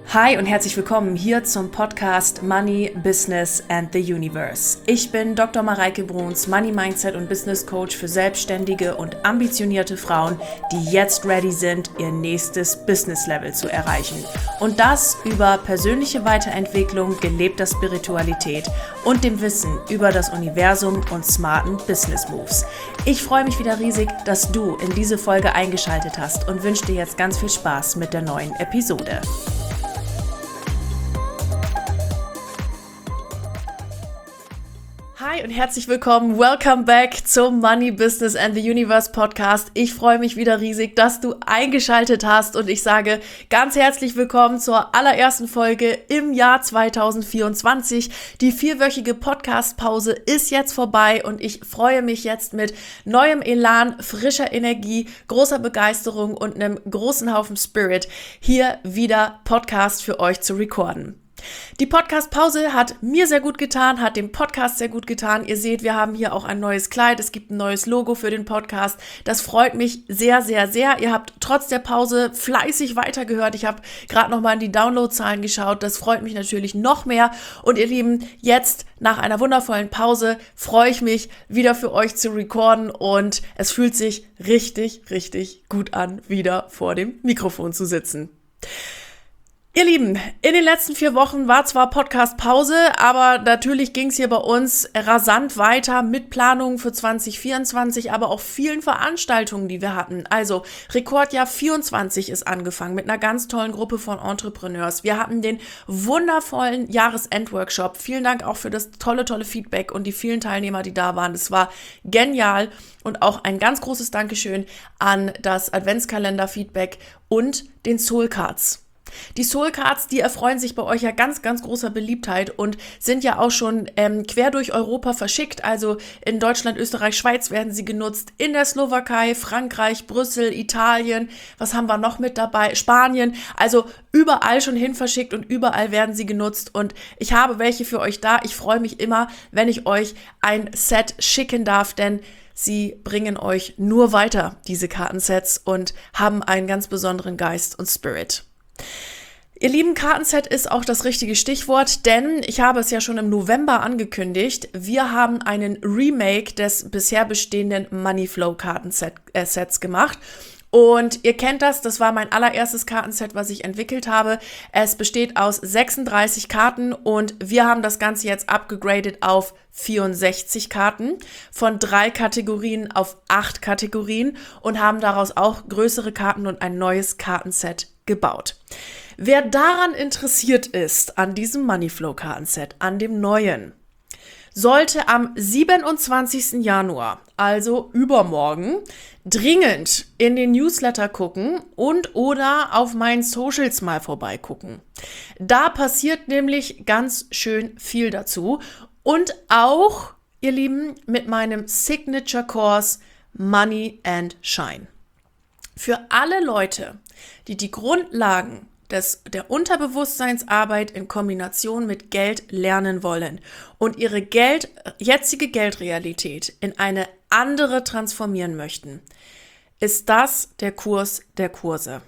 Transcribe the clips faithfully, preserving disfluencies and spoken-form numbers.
Hi und herzlich willkommen hier zum Podcast Money, Business and the Universe. Ich bin Doktor Mareike Bruns, Money Mindset und Business Coach für selbstständige und ambitionierte Frauen, die jetzt ready sind, ihr nächstes Business Level zu erreichen. Und das über persönliche Weiterentwicklung, gelebter Spiritualität und dem Wissen über das Universum und smarten Business Moves. Ich freue mich wieder riesig, dass du in diese Folge eingeschaltet hast und wünsche dir jetzt ganz viel Spaß mit der neuen Episode. Hi und herzlich willkommen, welcome back zum Money, Business and the Universe Podcast. Ich freue mich wieder riesig, dass du eingeschaltet hast und ich sage ganz herzlich willkommen zur allerersten Folge im Jahr zwanzig vierundzwanzig. Die vierwöchige Podcast-Pause ist jetzt vorbei und ich freue mich jetzt mit neuem Elan, frischer Energie, großer Begeisterung und einem großen Haufen Spirit hier wieder Podcast für euch zu recorden. Die Podcast-Pause hat mir sehr gut getan, hat dem Podcast sehr gut getan. Ihr seht, wir haben hier auch ein neues Kleid, es gibt ein neues Logo für den Podcast. Das freut mich sehr, sehr, sehr. Ihr habt trotz der Pause fleißig weitergehört. Ich habe gerade nochmal in die Downloadzahlen geschaut. Das freut mich natürlich noch mehr. Und ihr Lieben, jetzt nach einer wundervollen Pause freue ich mich, wieder für euch zu recorden. Und es fühlt sich richtig, richtig gut an, wieder vor dem Mikrofon zu sitzen. Ihr Lieben, in den letzten vier Wochen war zwar Podcast-Pause, aber natürlich ging es hier bei uns rasant weiter mit Planungen für zwanzig vierundzwanzig, aber auch vielen Veranstaltungen, die wir hatten. Also Rekordjahr vierundzwanzig ist angefangen mit einer ganz tollen Gruppe von Entrepreneurs. Wir hatten den wundervollen Jahresendworkshop. Vielen Dank auch für das tolle, tolle Feedback und die vielen Teilnehmer, die da waren. Das war genial und auch ein ganz großes Dankeschön an das Adventskalender-Feedback und den Soul Cards. Die Soul Cards, die erfreuen sich bei euch ja ganz, ganz großer Beliebtheit und sind ja auch schon ähm, quer durch Europa verschickt. Also in Deutschland, Österreich, Schweiz werden sie genutzt, in der Slowakei, Frankreich, Brüssel, Italien, was haben wir noch mit dabei? Spanien, also überall schon hin verschickt und überall werden sie genutzt und ich habe welche für euch da. Ich freue mich immer, wenn ich euch ein Set schicken darf, denn sie bringen euch nur weiter, diese Kartensets, und haben einen ganz besonderen Geist und Spirit. Ihr lieben, Kartenset ist auch das richtige Stichwort, denn ich habe es ja schon im November angekündigt, wir haben einen Remake des bisher bestehenden Moneyflow Kartensets äh, gemacht. Und ihr kennt das, das war mein allererstes Kartenset, was ich entwickelt habe. Es besteht aus sechsunddreißig Karten und wir haben das Ganze jetzt upgegradet auf vierundsechzig Karten, von drei Kategorien auf acht Kategorien und haben daraus auch größere Karten und ein neues Kartenset gebaut. Wer daran interessiert ist, an diesem Moneyflow-Kartenset, an dem neuen, sollte am siebenundzwanzigsten Januar, also übermorgen, dringend in den Newsletter gucken und oder auf meinen Socials mal vorbeigucken. Da passiert nämlich ganz schön viel dazu und auch, ihr Lieben, mit meinem Signature-Kurs Money and Shine. Für alle Leute, die die Grundlagen des, der Unterbewusstseinsarbeit in Kombination mit Geld lernen wollen und ihre Geld, jetzige Geldrealität in eine andere transformieren möchten, ist das der Kurs der Kurse.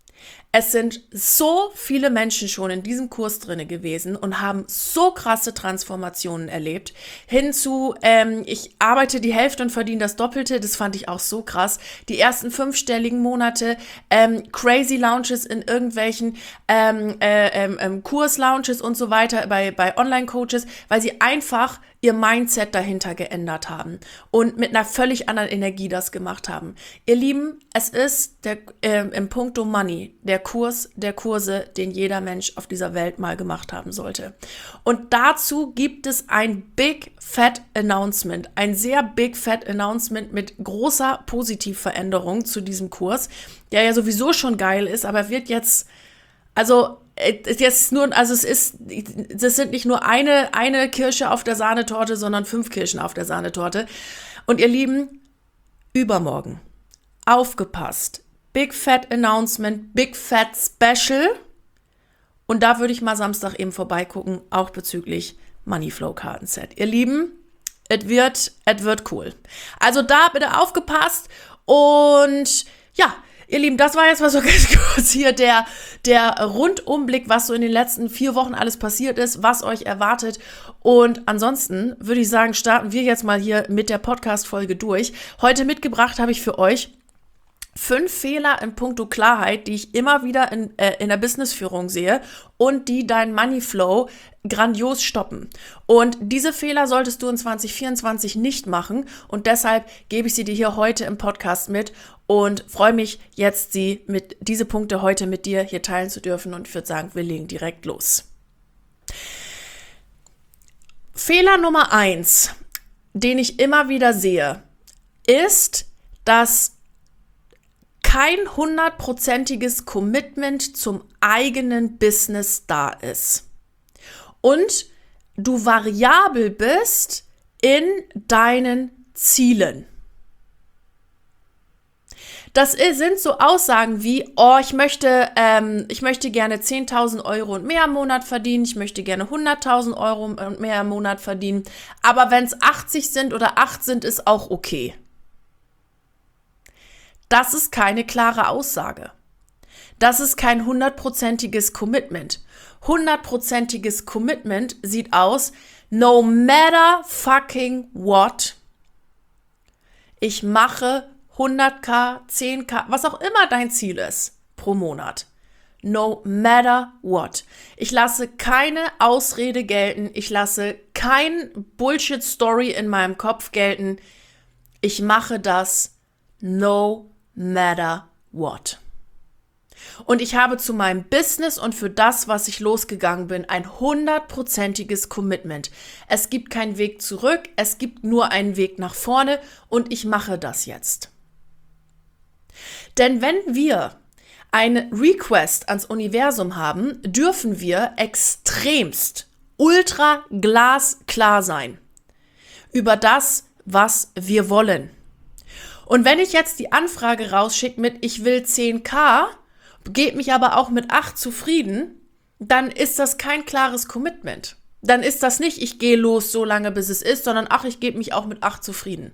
Es sind so viele Menschen schon in diesem Kurs drinne gewesen und haben so krasse Transformationen erlebt. Hinzu, ähm, ich arbeite die Hälfte und verdiene das Doppelte, das fand ich auch so krass. Die ersten fünfstelligen Monate, ähm, crazy Launches in irgendwelchen ähm, äh, ähm, Kurs-Launches und so weiter bei, bei Online-Coaches, weil sie einfach ihr Mindset dahinter geändert haben und mit einer völlig anderen Energie das gemacht haben. Ihr Lieben, es ist der, äh, im Punkto Money der Kurs der Kurse, den jeder Mensch auf dieser Welt mal gemacht haben sollte. Und dazu gibt es ein Big Fat Announcement, ein sehr Big Fat Announcement mit großer Positivveränderung zu diesem Kurs, der ja sowieso schon geil ist, aber wird jetzt, also Jetzt nur, also es ist, das sind nicht nur eine, eine Kirsche auf der Sahnetorte, sondern fünf Kirschen auf der Sahnetorte. Und ihr Lieben, übermorgen, aufgepasst, Big Fat Announcement, Big Fat Special. Und da würde ich mal Samstag eben vorbeigucken, auch bezüglich Moneyflow Kartenset. Ihr Lieben, es wird, es wird cool. Also da bitte aufgepasst und ja, Ihr Lieben, das war jetzt mal so ganz kurz hier der, der Rundumblick, was so in den letzten vier Wochen alles passiert ist, was euch erwartet. Und ansonsten würde ich sagen, starten wir jetzt mal hier mit der Podcast-Folge durch. Heute mitgebracht habe ich für euch fünf Fehler in puncto Klarheit, die ich immer wieder in, äh, in der Businessführung sehe und die deinen Moneyflow grandios stoppen. Und diese Fehler solltest du in zwanzig vierundzwanzig nicht machen und deshalb gebe ich sie dir hier heute im Podcast mit und freue mich jetzt, sie mit diese Punkte heute mit dir hier teilen zu dürfen und ich würde sagen, wir legen direkt los. Fehler Nummer eins, den ich immer wieder sehe, ist, dass kein hundertprozentiges Commitment zum eigenen Business da ist. Und du variabel bist in deinen Zielen. Das sind so Aussagen wie, oh, ich möchte, ähm, ich möchte gerne zehntausend Euro und mehr im Monat verdienen, ich möchte gerne hunderttausend Euro und mehr im Monat verdienen, aber wenn es achtzig sind oder acht sind, ist auch okay. Das ist keine klare Aussage. Das ist kein hundertprozentiges Commitment. Hundertprozentiges Commitment sieht aus, no matter fucking what, ich mache hunderttausend, zehntausend, was auch immer dein Ziel ist, pro Monat. No matter what. Ich lasse keine Ausrede gelten, ich lasse kein Bullshit-Story in meinem Kopf gelten. Ich mache das no matter what. Und ich habe zu meinem Business und für das, was ich losgegangen bin, ein hundertprozentiges Commitment. Es gibt keinen Weg zurück, es gibt nur einen Weg nach vorne und ich mache das jetzt. Denn wenn wir eine Request ans Universum haben, dürfen wir extremst ultra glasklar sein über das, was wir wollen. Und wenn ich jetzt die Anfrage rausschicke mit ich will zehntausend, gebe mich aber auch mit acht zufrieden, dann ist das kein klares Commitment. Dann ist das nicht, ich gehe los so lange bis es ist, sondern ach, ich gebe mich auch mit acht zufrieden.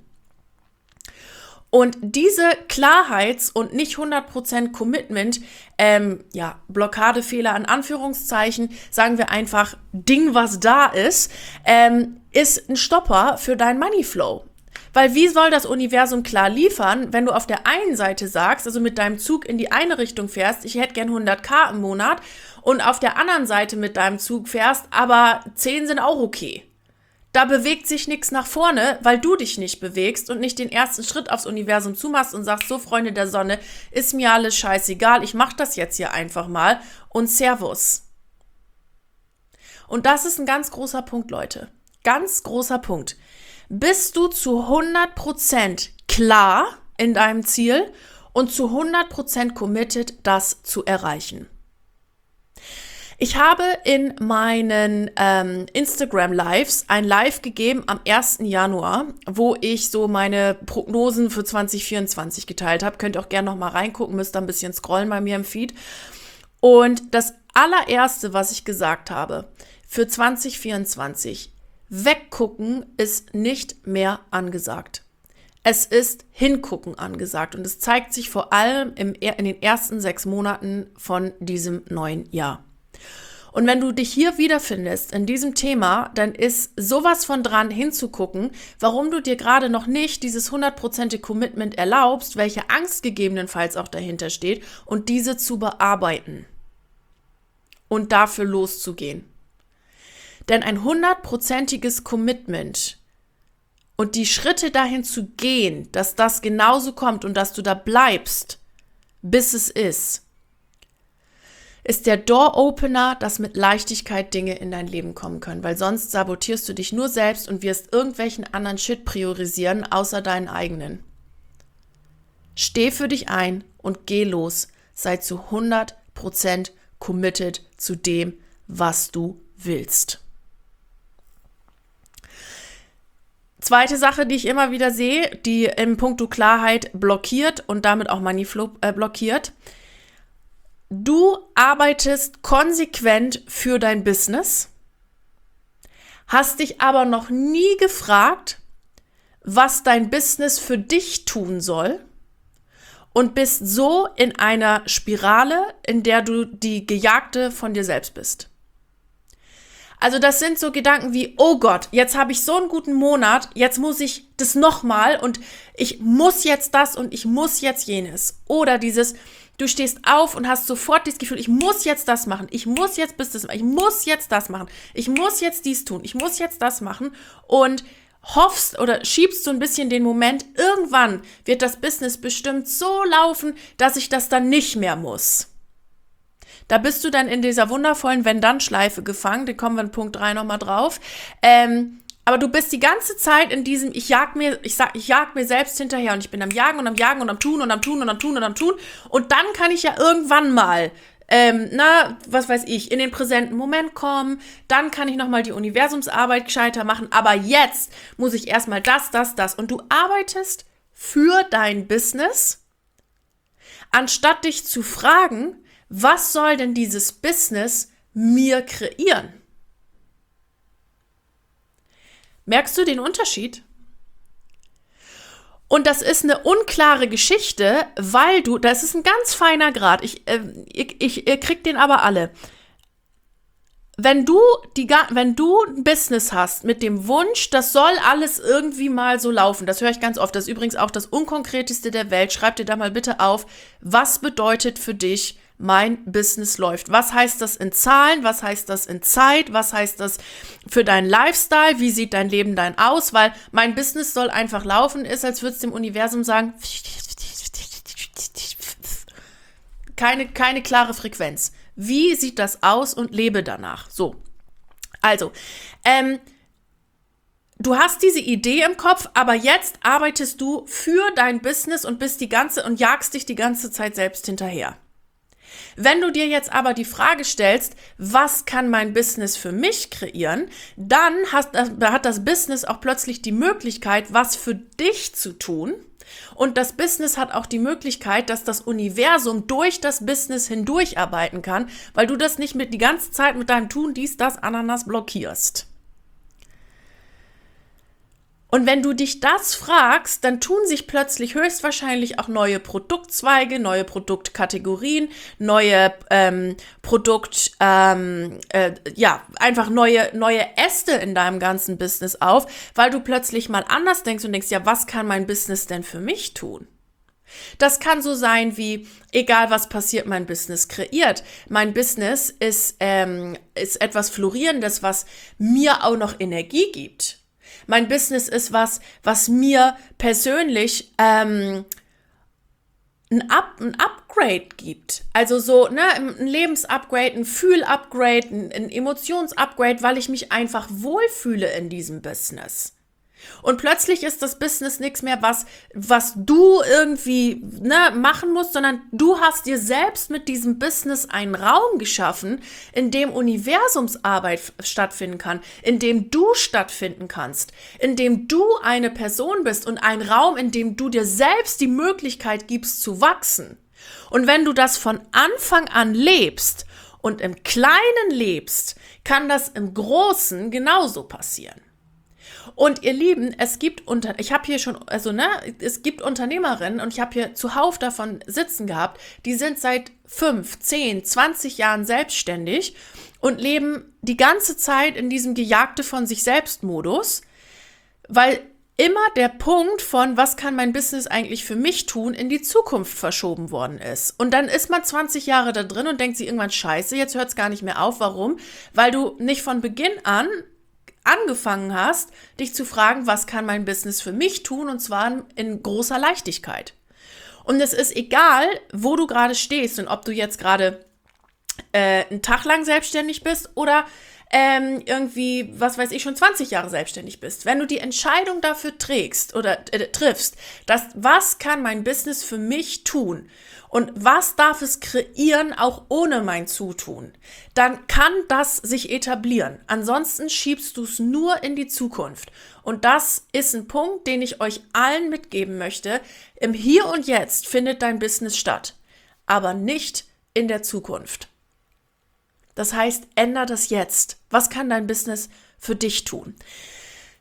Und diese Klarheits- und nicht hundert Prozent Commitment, ähm, ja, Blockadefehler in Anführungszeichen, sagen wir einfach Ding, was da ist, ähm, ist ein Stopper für deinen Moneyflow. Weil wie soll das Universum klar liefern, wenn du auf der einen Seite sagst, also mit deinem Zug in die eine Richtung fährst, ich hätte gern hunderttausend im Monat und auf der anderen Seite mit deinem Zug fährst, aber zehn sind auch okay. Da bewegt sich nichts nach vorne, weil du dich nicht bewegst und nicht den ersten Schritt aufs Universum zumachst und sagst, so Freunde der Sonne, ist mir alles scheißegal, ich mach das jetzt hier einfach mal und Servus. Und das ist ein ganz großer Punkt, Leute. Ganz großer Punkt. Bist du zu hundert Prozent klar in deinem Ziel und zu hundert Prozent committed, das zu erreichen. Ich habe in meinen ähm, Instagram-Lives ein Live gegeben am ersten Januar, wo ich so meine Prognosen für zwanzig vierundzwanzig geteilt habe. Könnt ihr auch gerne noch mal reingucken, müsst da ein bisschen scrollen bei mir im Feed. Und das allererste, was ich gesagt habe, für zwanzig vierundzwanzig, weggucken ist nicht mehr angesagt. Es ist hingucken angesagt und es zeigt sich vor allem im, in den ersten sechs Monaten von diesem neuen Jahr. Und wenn du dich hier wiederfindest in diesem Thema, dann ist sowas von dran hinzugucken, warum du dir gerade noch nicht dieses hundertprozentige Commitment erlaubst, welche Angst gegebenenfalls auch dahinter steht und diese zu bearbeiten und dafür loszugehen. Denn ein hundertprozentiges Commitment und die Schritte dahin zu gehen, dass das genauso kommt und dass du da bleibst, bis es ist, ist der Door-Opener, dass mit Leichtigkeit Dinge in dein Leben kommen können. Weil sonst sabotierst du dich nur selbst und wirst irgendwelchen anderen Shit priorisieren, außer deinen eigenen. Steh für dich ein und geh los. Sei zu hundert Prozent committed zu dem, was du willst. Zweite Sache, die ich immer wieder sehe, die im Punkto Klarheit blockiert und damit auch Moneyflow äh, blockiert. Du arbeitest konsequent für dein Business, hast dich aber noch nie gefragt, was dein Business für dich tun soll und bist so in einer Spirale, in der du die Gejagte von dir selbst bist. Also das sind so Gedanken wie, oh Gott, jetzt habe ich so einen guten Monat, jetzt muss ich das nochmal und ich muss jetzt das und ich muss jetzt jenes. Oder dieses, du stehst auf und hast sofort das Gefühl, ich muss jetzt das machen, ich muss jetzt bis das machen, ich muss jetzt das machen, ich muss jetzt dies tun, ich muss jetzt das machen und hoffst oder schiebst so ein bisschen den Moment, irgendwann wird das Business bestimmt so laufen, dass ich das dann nicht mehr muss. Da bist du dann in dieser wundervollen Wenn-Dann-Schleife gefangen, da kommen wir in Punkt drei nochmal drauf. Ähm, aber du bist die ganze Zeit in diesem, ich jag mir, ich sag, ich jag mir selbst hinterher und ich bin am Jagen und am Jagen und am Tun und am Tun und am Tun und am Tun und dann kann ich ja irgendwann mal, ähm, na, was weiß ich, in den präsenten Moment kommen, dann kann ich nochmal die Universumsarbeit gescheiter machen, aber jetzt muss ich erstmal das, das, das und du arbeitest für dein Business, anstatt dich zu fragen, was soll denn dieses Business mir kreieren? Merkst du den Unterschied? Und das ist eine unklare Geschichte, weil du, das ist ein ganz feiner Grad, ich, äh, ich, ich, ihr kriegt den aber alle. Wenn du, die, wenn du ein Business hast mit dem Wunsch, das soll alles irgendwie mal so laufen, das höre ich ganz oft, das ist übrigens auch das Unkonkreteste der Welt, schreib dir da mal bitte auf, was bedeutet für dich, mein Business läuft. Was heißt das in Zahlen? Was heißt das in Zeit? Was heißt das für deinen Lifestyle? Wie sieht dein Leben dann aus? Weil mein Business soll einfach laufen, ist, als würde es dem Universum sagen, keine, keine klare Frequenz. Wie sieht das aus und lebe danach? So, also, ähm, du hast diese Idee im Kopf, aber jetzt arbeitest du für dein Business und bist die ganze und jagst dich die ganze Zeit selbst hinterher. Wenn du dir jetzt aber die Frage stellst, was kann mein Business für mich kreieren, dann hast, hat das Business auch plötzlich die Möglichkeit, was für dich zu tun. Und das Business hat auch die Möglichkeit, dass das Universum durch das Business hindurch arbeiten kann, weil du das nicht mit die ganze Zeit mit deinem Tun, dies, das, Ananas blockierst. Und wenn du dich das fragst, dann tun sich plötzlich höchstwahrscheinlich auch neue Produktzweige, neue Produktkategorien, neue ähm, Produkt, ähm, äh, ja, einfach neue, neue Äste in deinem ganzen Business auf, weil du plötzlich mal anders denkst und denkst, ja, was kann mein Business denn für mich tun? Das kann so sein wie, egal was passiert, mein Business kreiert. Mein Business ist, ähm, ist etwas Florierendes, was mir auch noch Energie gibt. Mein Business ist was, was mir persönlich ähm, ein, Up, ein Upgrade gibt. Also so ne, ein Lebensupgrade, ein Fühlupgrade, ein, ein Emotionsupgrade, weil ich mich einfach wohlfühle in diesem Business. Und plötzlich ist das Business nichts mehr, was, was du irgendwie ne, machen musst, sondern du hast dir selbst mit diesem Business einen Raum geschaffen, in dem Universumsarbeit stattfinden kann, in dem du stattfinden kannst, in dem du eine Person bist und ein Raum, in dem du dir selbst die Möglichkeit gibst zu wachsen. Und wenn du das von Anfang an lebst und im Kleinen lebst, kann das im Großen genauso passieren. Und ihr Lieben, es gibt unter, ich habe hier schon, also ne, es gibt Unternehmerinnen und ich habe hier zuhauf davon sitzen gehabt, die sind seit fünf, zehn, zwanzig Jahren selbstständig und leben die ganze Zeit in diesem Gejagte von sich selbst Modus, weil immer der Punkt von, was kann mein Business eigentlich für mich tun, in die Zukunft verschoben worden ist. Und dann ist man zwanzig Jahre da drin und denkt sich irgendwann, scheiße, jetzt hört es gar nicht mehr auf. Warum? Weil du nicht von Beginn an angefangen hast, dich zu fragen, was kann mein Business für mich tun, und zwar in großer Leichtigkeit. Und es ist egal, wo du gerade stehst und ob du jetzt gerade äh, einen Tag lang selbstständig bist oder ähm, irgendwie, was weiß ich, schon zwanzig Jahre selbstständig bist. Wenn du die Entscheidung dafür trägst oder äh, triffst, dass was kann mein Business für mich tun und was darf es kreieren, auch ohne mein Zutun, dann kann das sich etablieren. Ansonsten schiebst du es nur in die Zukunft. Und das ist ein Punkt, den ich euch allen mitgeben möchte. Im Hier und Jetzt findet dein Business statt, aber nicht in der Zukunft. Das heißt, ändere das jetzt. Was kann dein Business für dich tun?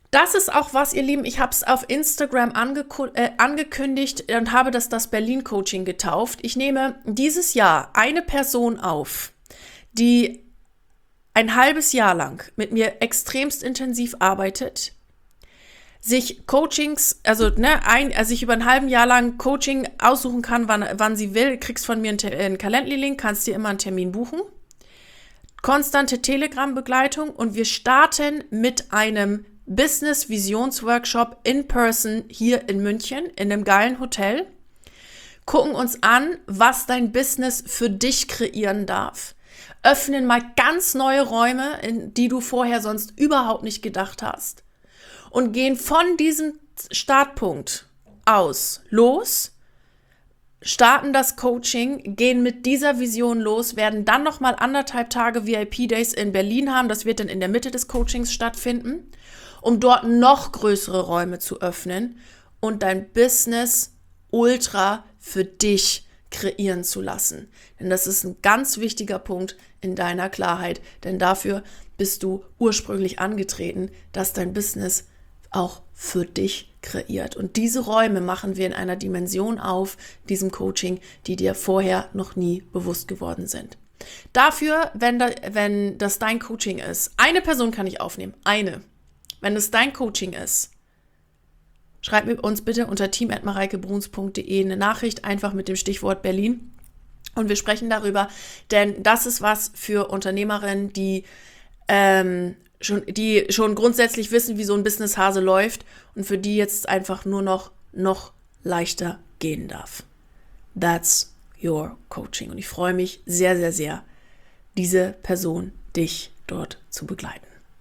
Das ist auch was, ihr Lieben, ich habe es auf Instagram angeku- äh, angekündigt und habe das das Berlin-Coaching getauft. Ich nehme dieses Jahr eine Person auf, die ein halbes Jahr lang mit mir extremst intensiv arbeitet, sich Coachings, also ne, ein, also sich über ein halben Jahr lang Coaching aussuchen kann, wann, wann sie will, kriegst von mir einen, einen Calendly-Link, kannst dir immer einen Termin buchen. Konstante Telegram-Begleitung und wir starten mit einem Business-Visionsworkshop in person hier in München, in einem geilen Hotel. Gucken uns an, was dein Business für dich kreieren darf. Öffnen mal ganz neue Räume, in die du vorher sonst überhaupt nicht gedacht hast. Und gehen von diesem Startpunkt aus los, starten das Coaching, gehen mit dieser Vision los, werden dann nochmal anderthalb Tage V I P-Days in Berlin haben. Das wird dann in der Mitte des Coachings stattfinden, um dort noch größere Räume zu öffnen und dein Business ultra für dich kreieren zu lassen. Denn das ist ein ganz wichtiger Punkt in deiner Klarheit, denn dafür bist du ursprünglich angetreten, dass dein Business auch für dich kreiert. Und diese Räume machen wir in einer Dimension auf, diesem Coaching, die dir vorher noch nie bewusst geworden sind. Dafür, wenn, da, wenn das dein Coaching ist, eine Person kann ich aufnehmen, eine. Wenn es dein Coaching ist, schreib mir uns bitte unter team at mareikebruns punkt de eine Nachricht, einfach mit dem Stichwort Berlin. Und wir sprechen darüber, denn das ist was für Unternehmerinnen, die ähm, schon, die schon grundsätzlich wissen, wie so ein Business-Hase läuft und für die jetzt einfach nur noch, noch leichter gehen darf. That's your coaching. Und ich freue mich sehr, sehr, sehr, diese Person, dich dort zu begleiten.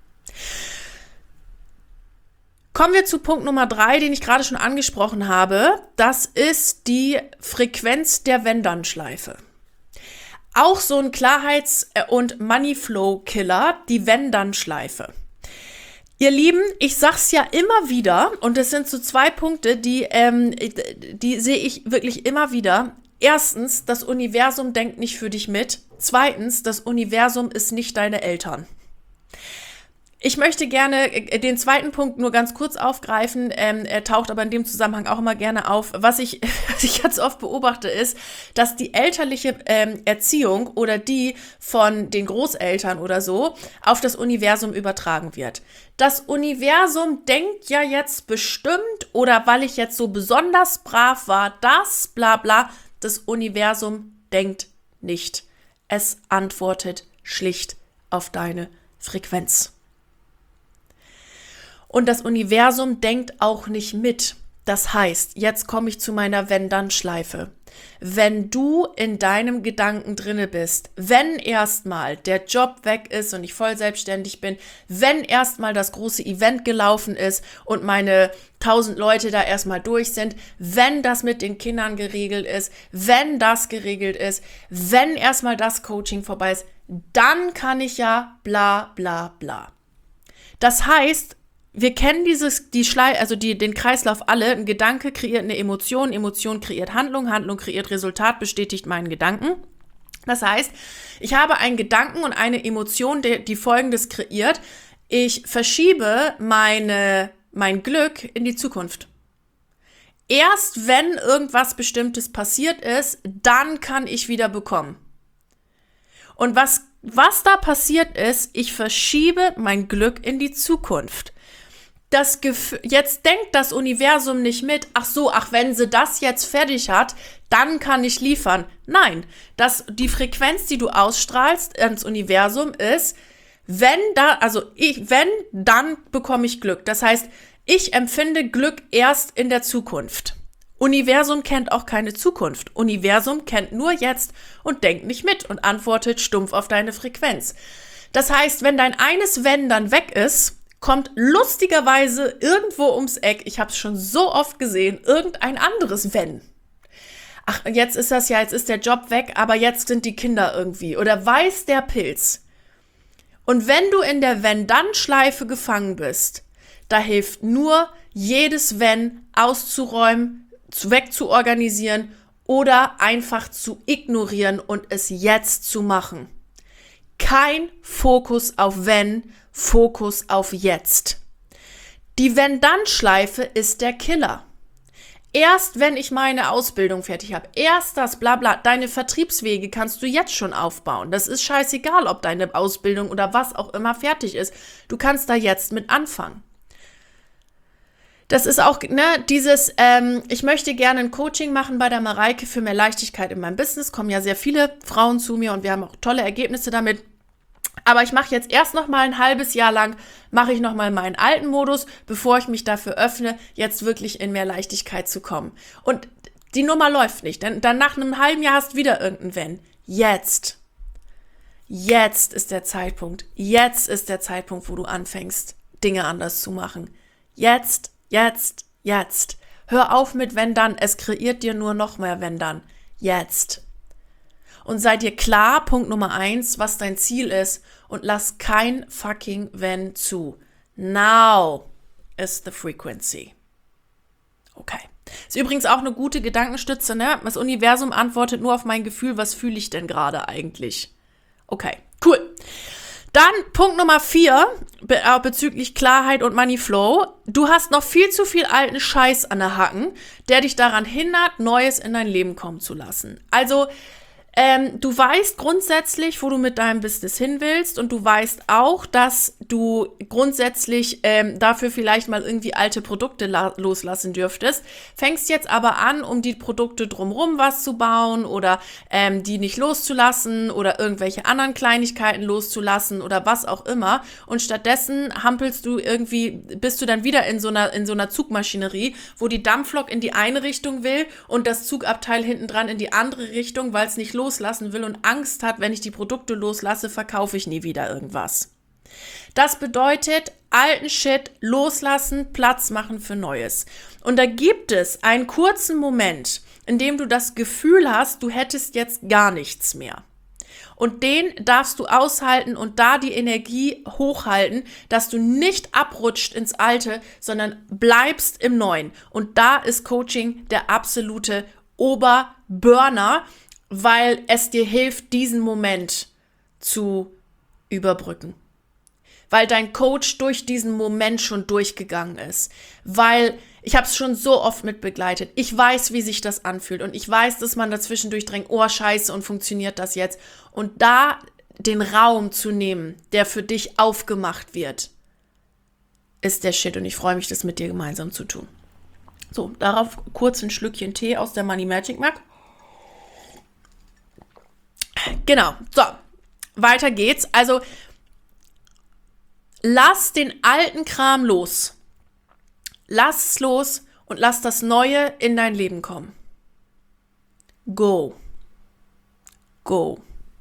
Kommen wir zu Punkt Nummer drei, den ich gerade schon angesprochen habe. Das ist die Frequenz der Wenn-Dann-Schleife. Auch so ein Klarheits- und Moneyflow-Killer, die Wenn-Dann-Schleife. Ihr Lieben, ich sag's ja immer wieder, und das sind so zwei Punkte, die, ähm, die sehe ich wirklich immer wieder. Erstens, das Universum denkt nicht für dich mit. Zweitens, das Universum ist nicht deine Eltern. Ich möchte gerne den zweiten Punkt nur ganz kurz aufgreifen. Ähm, er taucht aber in dem Zusammenhang auch immer gerne auf. Was ich, was ich ganz oft beobachte, ist, dass die elterliche ähm, Erziehung oder die von den Großeltern oder so auf das Universum übertragen wird. Das Universum denkt ja jetzt bestimmt, oder weil ich jetzt so besonders brav war, das, bla bla. Das Universum denkt nicht. Es antwortet schlicht auf deine Frequenz. Und das Universum denkt auch nicht mit. Das heißt, jetzt komme ich zu meiner Wenn-Dann-Schleife. Wenn du in deinem Gedanken drinne bist, wenn erstmal der Job weg ist und ich voll selbstständig bin, wenn erstmal das große Event gelaufen ist und meine tausend Leute da erstmal durch sind, wenn das mit den Kindern geregelt ist, wenn das geregelt ist, wenn erstmal das Coaching vorbei ist, dann kann ich ja bla bla bla. Das heißt, wir kennen dieses, die Schlei, also die, den Kreislauf alle. Ein Gedanke kreiert eine Emotion, Emotion kreiert Handlung, Handlung kreiert Resultat, bestätigt meinen Gedanken. Das heißt, ich habe einen Gedanken und eine Emotion, die, die Folgendes kreiert. Ich verschiebe meine, mein Glück in die Zukunft. Erst wenn irgendwas Bestimmtes passiert ist, dann kann ich wieder bekommen. Und was, was da passiert ist, ich verschiebe mein Glück in die Zukunft. Das Gefühl, jetzt denkt das Universum nicht mit, ach so, ach, wenn sie das jetzt fertig hat, dann kann ich liefern. Nein, das, die Frequenz, die du ausstrahlst ins Universum ist, wenn da, also ich, wenn, dann bekomme ich Glück. Das heißt, ich empfinde Glück erst in der Zukunft. Universum kennt auch keine Zukunft. Universum kennt nur jetzt und denkt nicht mit und antwortet stumpf auf deine Frequenz. Das heißt, wenn dein eines Wenn dann weg ist, kommt lustigerweise irgendwo ums Eck, ich habe es schon so oft gesehen, irgendein anderes Wenn. Ach, jetzt ist das ja, jetzt ist der Job weg, aber jetzt sind die Kinder irgendwie. Oder weiß der Pilz. Und wenn du in der Wenn-Dann-Schleife gefangen bist, da hilft nur, jedes Wenn auszuräumen, wegzuorganisieren oder einfach zu ignorieren und es jetzt zu machen. Kein Fokus auf Wenn, Fokus auf Jetzt. Die Wenn-Dann-Schleife ist der Killer. Erst wenn ich meine Ausbildung fertig habe, erst das Blabla, deine Vertriebswege kannst du jetzt schon aufbauen. Das ist scheißegal, ob deine Ausbildung oder was auch immer fertig ist. Du kannst da jetzt mit anfangen. Das ist auch, ne, dieses, ähm, ich möchte gerne ein Coaching machen bei der Mareike für mehr Leichtigkeit in meinem Business. Kommen ja sehr viele Frauen zu mir und wir haben auch tolle Ergebnisse damit. Aber ich mache jetzt erst noch mal ein halbes Jahr lang, mache ich noch mal meinen alten Modus, bevor ich mich dafür öffne, jetzt wirklich in mehr Leichtigkeit zu kommen. Und die Nummer läuft nicht, denn dann nach einem halben Jahr hast du wieder irgendein Wenn. Jetzt. Jetzt ist der Zeitpunkt. Jetzt ist der Zeitpunkt, wo du anfängst, Dinge anders zu machen. Jetzt, jetzt, jetzt. Hör auf mit Wenn dann. Es kreiert dir nur noch mehr Wenn dann. Jetzt. Und sei dir klar, Punkt Nummer eins, was dein Ziel ist und lass kein fucking Wenn zu. Now is the frequency. Okay. Ist übrigens auch eine gute Gedankenstütze, ne? Das Universum antwortet nur auf mein Gefühl, was fühle ich denn gerade eigentlich? Okay, cool. Dann Punkt Nummer vier be- äh, bezüglich Klarheit und Moneyflow. Du hast noch viel zu viel alten Scheiß an der Hacken, der dich daran hindert, Neues in dein Leben kommen zu lassen. Also, Ähm, du weißt grundsätzlich, wo du mit deinem Business hin willst und du weißt auch, dass du grundsätzlich ähm, dafür vielleicht mal irgendwie alte Produkte la- loslassen dürftest, fängst jetzt aber an, um die Produkte drumherum was zu bauen oder ähm, die nicht loszulassen oder irgendwelche anderen Kleinigkeiten loszulassen oder was auch immer und stattdessen hampelst du irgendwie, bist du dann wieder in so einer, in so einer Zugmaschinerie, wo die Dampflok in die eine Richtung will und das Zugabteil hinten dran in die andere Richtung, weil es nicht los loslassen will und Angst hat, wenn ich die Produkte loslasse, verkaufe ich nie wieder irgendwas. Das bedeutet, alten Shit loslassen, Platz machen für Neues. Und da gibt es einen kurzen Moment, in dem du das Gefühl hast, du hättest jetzt gar nichts mehr. Und den darfst du aushalten und da die Energie hochhalten, dass du nicht abrutscht ins Alte, sondern bleibst im Neuen. Und da ist Coaching der absolute Oberburner, weil es dir hilft, diesen Moment zu überbrücken. Weil dein Coach durch diesen Moment schon durchgegangen ist. Weil, ich habe es schon so oft mit begleitet, ich weiß, wie sich das anfühlt und ich weiß, dass man dazwischen durchdrängt, oh scheiße, und funktioniert das jetzt? Und da den Raum zu nehmen, der für dich aufgemacht wird, ist der Shit und ich freue mich, das mit dir gemeinsam zu tun. So, darauf kurz ein Schlückchen Tee aus der Money Magic Mug. Genau, so, weiter geht's. Also, lass den alten Kram los. Lass es los und lass das Neue in dein Leben kommen. Go. Go.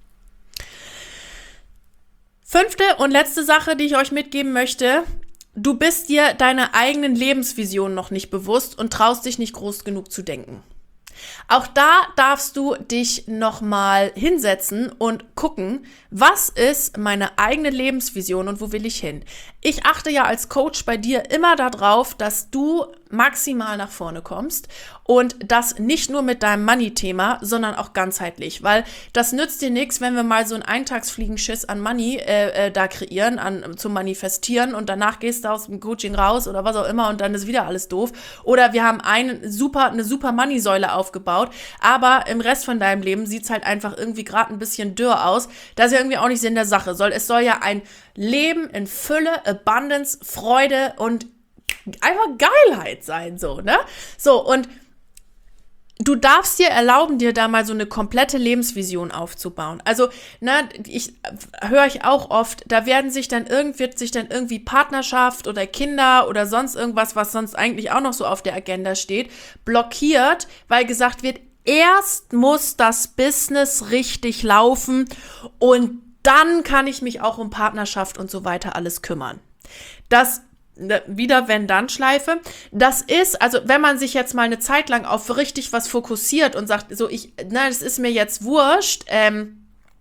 Fünfte und letzte Sache, die ich euch mitgeben möchte. Du bist dir deiner eigenen Lebensvision noch nicht bewusst und traust dich nicht groß genug zu denken. Auch da darfst du dich nochmal hinsetzen und gucken, was ist meine eigene Lebensvision und wo will ich hin? Ich achte ja als Coach bei dir immer darauf, dass du maximal nach vorne kommst und das nicht nur mit deinem Money-Thema, sondern auch ganzheitlich, weil das nützt dir nichts, wenn wir mal so einen Eintagsfliegenschiss an Money äh, äh, da kreieren, an, zum Manifestieren und danach gehst du aus dem Coaching raus oder was auch immer und dann ist wieder alles doof. Oder wir haben einen super, eine super Money-Säule aufgebaut, aber im Rest von deinem Leben sieht es halt einfach irgendwie gerade ein bisschen dürr aus. Das ist ja irgendwie auch nicht Sinn der Sache. Soll, es soll ja ein Leben in Fülle, Abundance, Freude und einfach Geilheit sein, so, ne? So, und du darfst dir erlauben, dir da mal so eine komplette Lebensvision aufzubauen. Also, ne, ich höre ich auch oft, da werden sich dann irgend, wird sich dann irgendwie Partnerschaft oder Kinder oder sonst irgendwas, was sonst eigentlich auch noch so auf der Agenda steht, blockiert, weil gesagt wird, erst muss das Business richtig laufen und dann kann ich mich auch um Partnerschaft und so weiter alles kümmern. Das wieder Wenn-Dann-Schleife. Das ist, also wenn man sich jetzt mal eine Zeit lang auf richtig was fokussiert und sagt, so ich, na, das ist mir jetzt wurscht, ähm,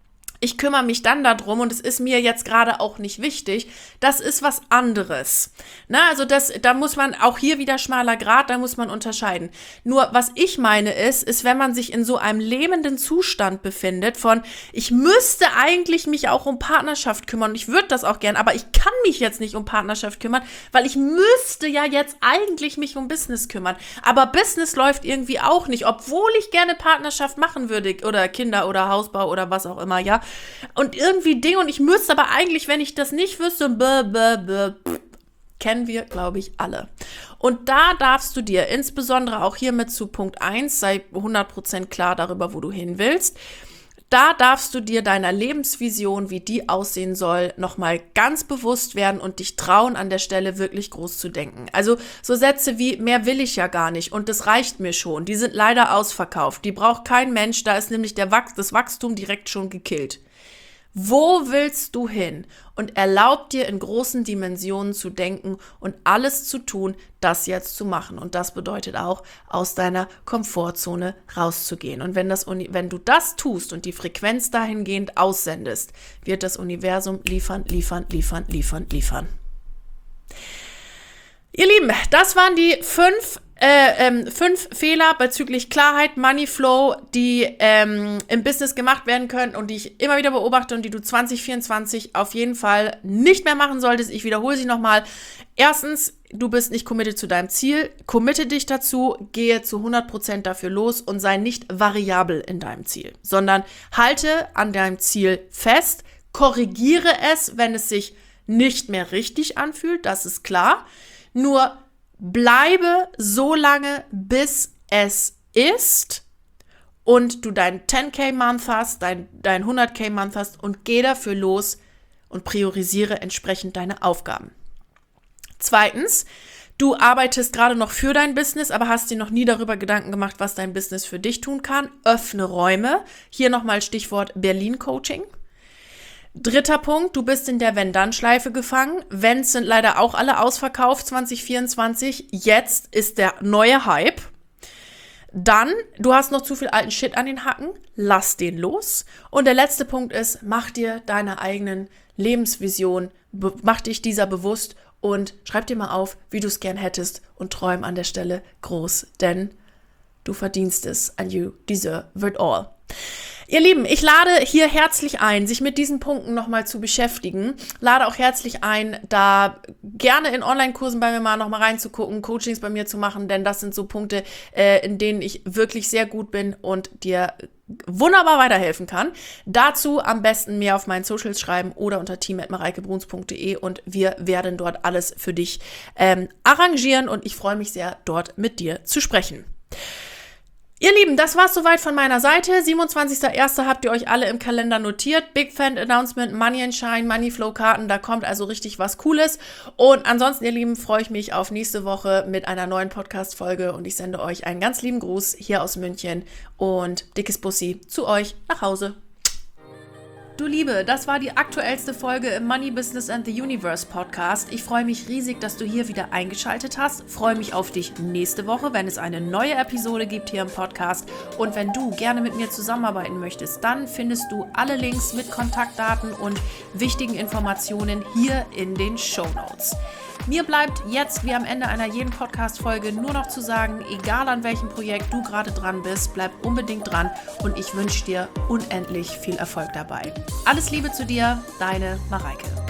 ich kümmere mich dann darum und es ist mir jetzt gerade auch nicht wichtig, das ist was anderes. Na, also das, da muss man auch hier wieder schmaler Grat, da muss man unterscheiden. Nur was ich meine ist, ist, wenn man sich in so einem lähmenden Zustand befindet von, ich müsste eigentlich mich auch um Partnerschaft kümmern und ich würde das auch gern, aber ich kann mich jetzt nicht um Partnerschaft kümmern, weil ich müsste ja jetzt eigentlich mich um Business kümmern. Aber Business läuft irgendwie auch nicht, obwohl ich gerne Partnerschaft machen würde oder Kinder oder Hausbau oder was auch immer, ja. Und irgendwie Ding und ich müsste aber eigentlich, wenn ich das nicht wüsste, bäh, bäh, bäh, pff, kennen wir, glaube ich, alle. Und da darfst du dir, insbesondere auch hiermit zu Punkt eins, sei hundert Prozent klar darüber, wo du hin willst, da darfst du dir deiner Lebensvision, wie die aussehen soll, nochmal ganz bewusst werden und dich trauen, an der Stelle wirklich groß zu denken. Also so Sätze wie, mehr will ich ja gar nicht und das reicht mir schon, die sind leider ausverkauft, die braucht kein Mensch, da ist nämlich der Wach- das Wachstum direkt schon gekillt. Wo willst du hin? Und erlaub dir in großen Dimensionen zu denken und alles zu tun, das jetzt zu machen. Und das bedeutet auch, aus deiner Komfortzone rauszugehen. Und wenn, das Uni- wenn du das tust und die Frequenz dahingehend aussendest, wird das Universum liefern, liefern, liefern, liefern, liefern. Ihr Lieben, das waren die fünf Äh, ähm, fünf Fehler bezüglich Klarheit, Money Flow, die ähm, im Business gemacht werden können und die ich immer wieder beobachte und die du zwanzig vierundzwanzig auf jeden Fall nicht mehr machen solltest. Ich wiederhole sie nochmal. Erstens, du bist nicht committed zu deinem Ziel. Committe dich dazu, gehe zu hundert Prozent dafür los und sei nicht variabel in deinem Ziel, sondern halte an deinem Ziel fest, korrigiere es, wenn es sich nicht mehr richtig anfühlt, das ist klar. Nur bleibe so lange, bis es ist und du dein zehn K Month hast, dein, dein hundert K Month hast und geh dafür los und priorisiere entsprechend deine Aufgaben. Zweitens, du arbeitest gerade noch für dein Business, aber hast dir noch nie darüber Gedanken gemacht, was dein Business für dich tun kann. Öffne Räume. Hier nochmal Stichwort Berlin-Coaching. Dritter Punkt, du bist in der Wenn-Dann-Schleife gefangen. Wenns sind leider auch alle ausverkauft zwanzig vierundzwanzig. Jetzt ist der neue Hype. Dann, du hast noch zu viel alten Shit an den Hacken. Lass den los. Und der letzte Punkt ist, mach dir deine eigenen Lebensvision, be- mach dich dieser bewusst und schreib dir mal auf, wie du es gern hättest und träum an der Stelle groß, denn du verdienst es and you deserve it all. Ihr Lieben, ich lade hier herzlich ein, sich mit diesen Punkten nochmal zu beschäftigen. Lade auch herzlich ein, da gerne in Online-Kursen bei mir mal nochmal reinzugucken, Coachings bei mir zu machen, denn das sind so Punkte, äh, in denen ich wirklich sehr gut bin und dir wunderbar weiterhelfen kann. Dazu am besten mehr auf meinen Socials schreiben oder unter team at mareikebruns punkt de und wir werden dort alles für dich ähm, arrangieren und ich freue mich sehr, dort mit dir zu sprechen. Ihr Lieben, das war's soweit von meiner Seite. siebenundzwanzigster erster habt ihr euch alle im Kalender notiert. Big Fan Announcement, Money and Shine, Money Flow Karten, da kommt also richtig was Cooles. Und ansonsten, ihr Lieben, freue ich mich auf nächste Woche mit einer neuen Podcast-Folge und ich sende euch einen ganz lieben Gruß hier aus München und dickes Bussi zu euch nach Hause. Du Liebe, das war die aktuellste Folge im Money Business and the Universe Podcast. Ich freue mich riesig, dass du hier wieder eingeschaltet hast. Freue mich auf dich nächste Woche, wenn es eine neue Episode gibt hier im Podcast. Und wenn du gerne mit mir zusammenarbeiten möchtest, dann findest du alle Links mit Kontaktdaten und wichtigen Informationen hier in den Shownotes. Mir bleibt jetzt, wie am Ende einer jeden Podcast-Folge, nur noch zu sagen, egal an welchem Projekt du gerade dran bist, bleib unbedingt dran und ich wünsche dir unendlich viel Erfolg dabei. Alles Liebe zu dir, deine Mareike.